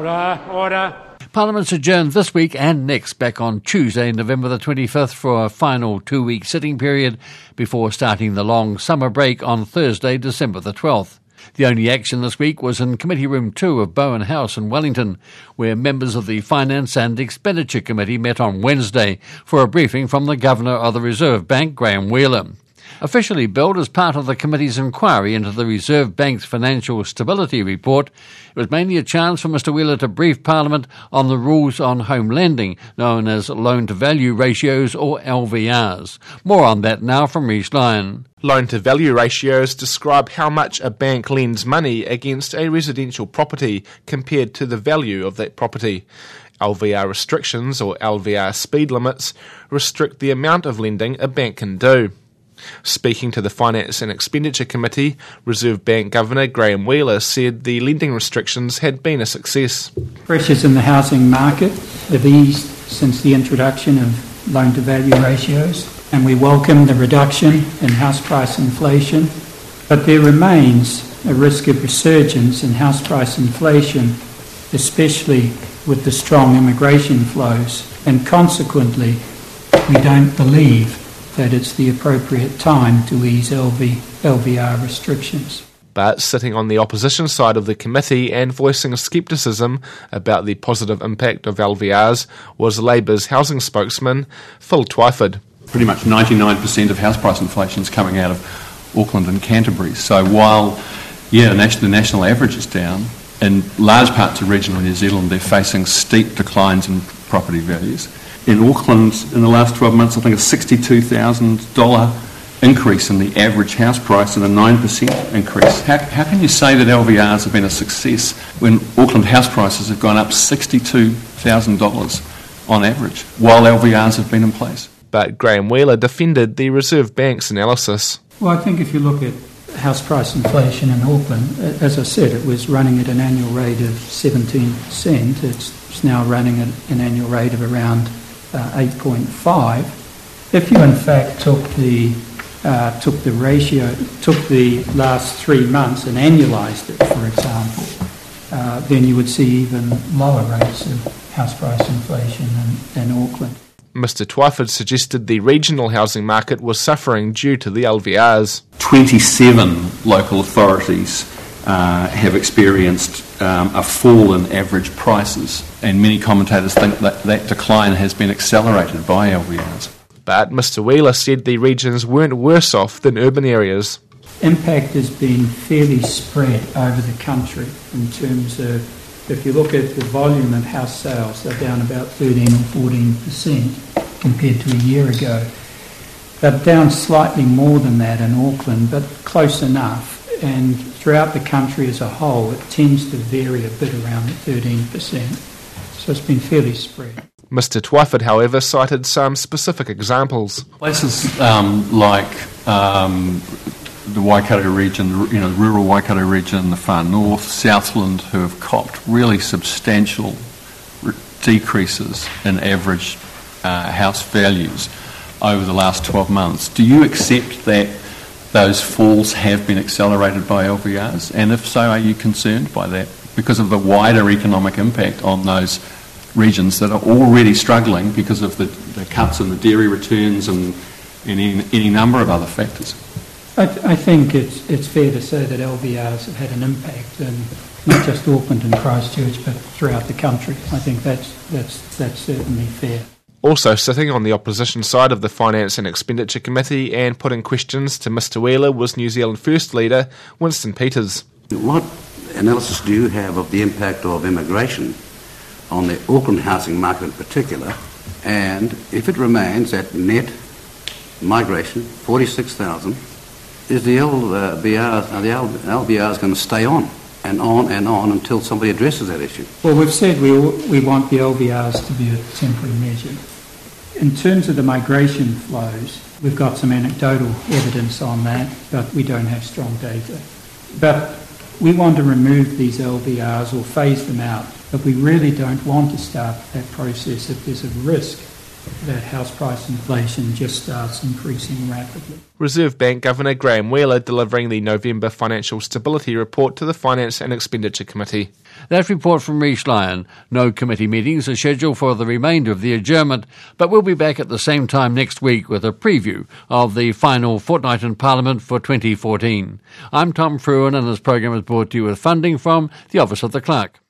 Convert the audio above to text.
Order. Parliament's adjourned this week and next, back on Tuesday, November the 25th, for a final 2-week sitting period before starting the long summer break on Thursday, December the 12th. The only action this week was in Committee Room 2 of Bowen House in Wellington, where members of the Finance and Expenditure Committee met on Wednesday for a briefing from the Governor of the Reserve Bank, Graham Wheeler. Officially billed as part of the committee's inquiry into the Reserve Bank's financial stability report, it was mainly a chance for Mr Wheeler to brief Parliament on the rules on home lending, known as loan-to-value ratios or LVRs. More on that now from Rhys Lyon. Loan-to-value ratios describe how much a bank lends money against a residential property compared to the value of that property. LVR restrictions, or LVR speed limits, restrict the amount of lending a bank can do. Speaking to the Finance and Expenditure Committee, Reserve Bank Governor Graham Wheeler said the lending restrictions had been a success. Pressures in the housing market have eased since the introduction of loan-to-value ratios, and we welcome the reduction in house price inflation, but there remains a risk of resurgence in house price inflation, especially with the strong immigration flows, and consequently we don't believe that it's the appropriate time to ease LVR restrictions. But sitting on the opposition side of the committee and voicing scepticism about the positive impact of LVRs was Labour's housing spokesman, Phil Twyford. Pretty much 99% of house price inflation is coming out of Auckland and Canterbury. So while, the national average is down, in large parts of regional New Zealand they're facing steep declines in property values. In Auckland, in the last 12 months, I think a $62,000 increase in the average house price and a 9% increase. How can you say that LVRs have been a success when Auckland house prices have gone up $62,000 on average while LVRs have been in place? But Graham Wheeler defended the Reserve Bank's analysis. Well, I think if you look at house price inflation in Auckland, as I said, it was running at an annual rate of 17%. It's now running at an annual rate of around 8.5. If you in fact took the last 3 months and annualised it, for example, then you would see even lower rates of house price inflation in Auckland. Mr Twyford suggested the regional housing market was suffering due to the LVRs. 27 local authorities have experienced a fall in average prices, and many commentators think that decline has been accelerated by LVRs. But Mr Wheeler said the regions weren't worse off than urban areas. Impact has been fairly spread over the country in terms of, if you look at the volume of house sales, they're down about 13 or 14% compared to a year ago. They're down slightly more than that in Auckland, but close enough. And throughout the country as a whole, it tends to vary a bit around the 13%. So it's been fairly spread. Mr Twyford, however, cited some specific examples. Places like the Waikato region, the rural Waikato region in the far north, Southland, who have copped really substantial decreases in average house values over the last 12 months. Do you accept that those falls have been accelerated by LVRs? And if so, are you concerned by that because of the wider economic impact on those regions that are already struggling because of the cuts in the dairy returns and any number of other factors? I think it's fair to say that LVRs have had an impact in not just Auckland and Christchurch, but throughout the country. I think that's certainly fair. Also sitting on the opposition side of the Finance and Expenditure Committee and putting questions to Mr Wheeler was New Zealand First leader Winston Peters. What analysis do you have of the impact of immigration on the Auckland housing market in particular, and if it remains at net migration, 46,000, is the LVRs going to stay on and on and on until somebody addresses that issue? Well, we've said we want the LVRs to be a temporary measure. In terms of the migration flows, we've got some anecdotal evidence on that, but we don't have strong data. But we want to remove these LVRs or phase them out, but we really don't want to start that process if there's a risk that house price inflation just starts increasing rapidly. Reserve Bank Governor Graham Wheeler delivering the November Financial Stability Report to the Finance and Expenditure Committee. That report from Rhys Lyon. No committee meetings are scheduled for the remainder of the adjournment, but we'll be back at the same time next week with a preview of the final fortnight in Parliament for 2014. I'm Tom Fruin, and this program is brought to you with funding from the Office of the Clerk.